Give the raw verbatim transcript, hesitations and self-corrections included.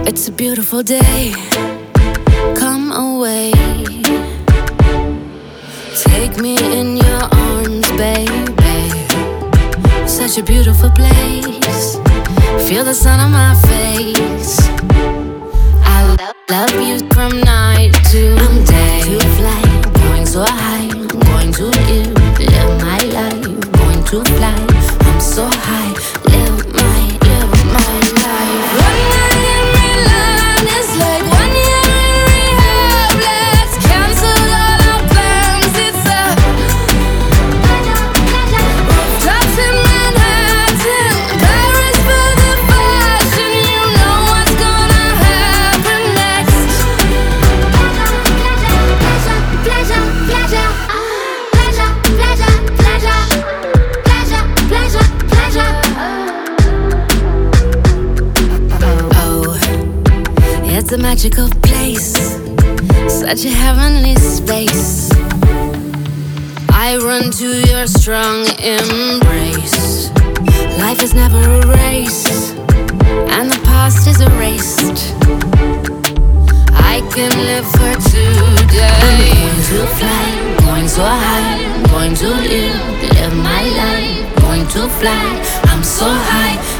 It's a beautiful day, come away. Take me in your arms, baby. Such a beautiful place. Feel the sun on my face. I love, love you from night to day. To fly, going so high. I'm going to live, live my life. Going to fly, I'm so high. Live my, live my life. One night in Milan is like one year in rehab. Let's cancel all our plans. It's a rooftops in Manhattan, Paris for the fashion. You know what's gonna happen next. Pleasure, pleasure, pleasure, pleasure, pleasure, pleasure, pleasure, pleasure, pleasure. Oh, it's a magical place, such a heavenly space. I run to your strong embrace. Life is never a race, and the past is erased. I can live for today. I'm going to fly, going so high. I'm going to live, live my life. Going to fly, I'm so high.